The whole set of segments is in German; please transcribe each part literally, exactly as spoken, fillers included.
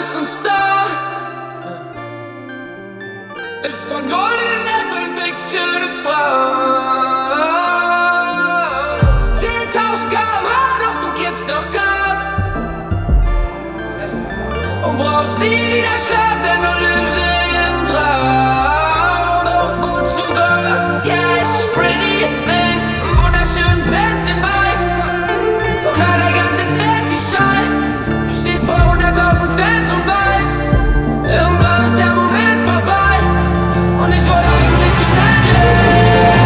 bist ein Star. Ist von goldenen Äpfeln wächst schöne Frau. zehntausend Kilometer pro Stunde, doch du gibst noch Gas. Und brauchst nie wieder Schlaf, denn du lebst jeden Traum. Doch wozu das? Cash, pretty things, wunderschönen Pants in weiß. Und all der ganze fancy Scheiß. Du stehst vor hunderttausend Fans und weißt, irgendwann ist der Moment vorbei. Und ich wollte eigentlich unendlich.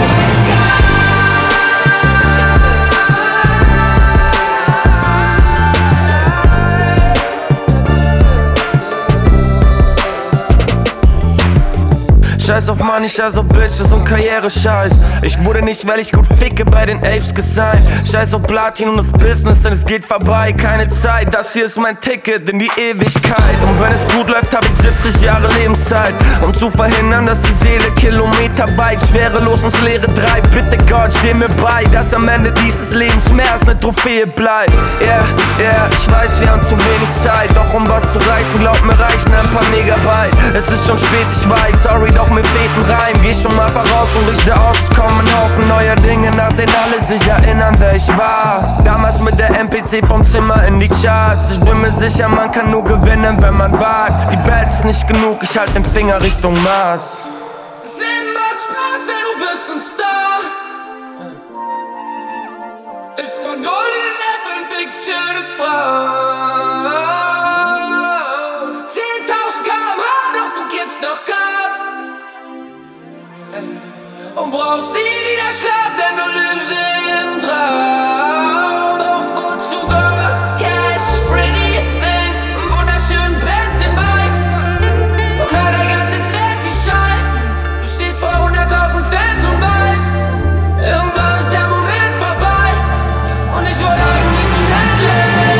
Scheiß auf Money, scheiß auf Bitches und Karriere-Scheiß. Ich wurde nicht, weil ich gut ficke, bei den Apes gesigned. Scheiß auf Platin und das Business, denn es geht vorbei. Keine Zeit, das hier ist mein Ticket in die Ewigkeit. Und wenn es gut läuft, hab ich siebzig Jahre Lebenszeit, um zu verhindern, dass die Seele kilometerweit schwerelos ins Leere treibt. Bitte Gott, steh mir bei, dass am Ende dieses Lebens mehr als ne Trophäe bleibt. Yeah, yeah, ich weiß, wir haben zu wenig Zeit, doch um was zu reißen, glaub mir, reichen ein paar Megabyte. Es ist schon spät, ich weiß, sorry, doch mir fehlt ein Reim. Geh schon mal voraus und richte aus, kommen ein Haufen neuer Dinge, nach denen alle sich erinnern, wer ich war. Damals mit der M P C vom Zimmer in die Charts. Ich bin mir sicher, man kann nur gewinnen, wenn man wagt. Die Welt ist nicht genug, ich halt den Finger Richtung Mars. Das Leben macht Spaß, denn du bist ein Star. Ist von goldenen Äpfeln wächst schöne Frau. zehntausend Kilometer pro Stunde, doch du gibst noch Gas. Und brauchst nie wieder Schlaf, denn du lebst jeden Traum. Doch wozu das? Cash, pretty things, wunderschönen Pants in weiß. Und all der ganze fancy Scheiß. Du stehst vor hunderttausend Fans und weißt, irgendwann ist der Moment vorbei. Und ich wollte eigentlich unendlich.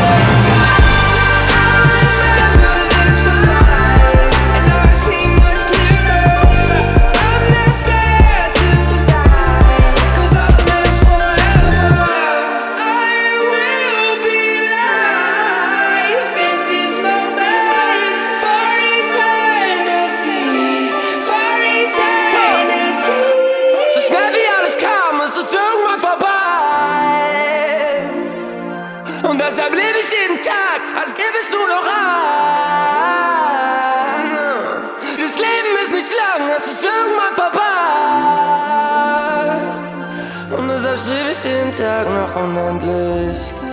Und deshalb lebe ich jeden Tag, als gäbe es nur noch ein. Das Leben ist nicht lang, es ist irgendwann vorbei. Und deshalb strebe ich jeden Tag noch unendlich.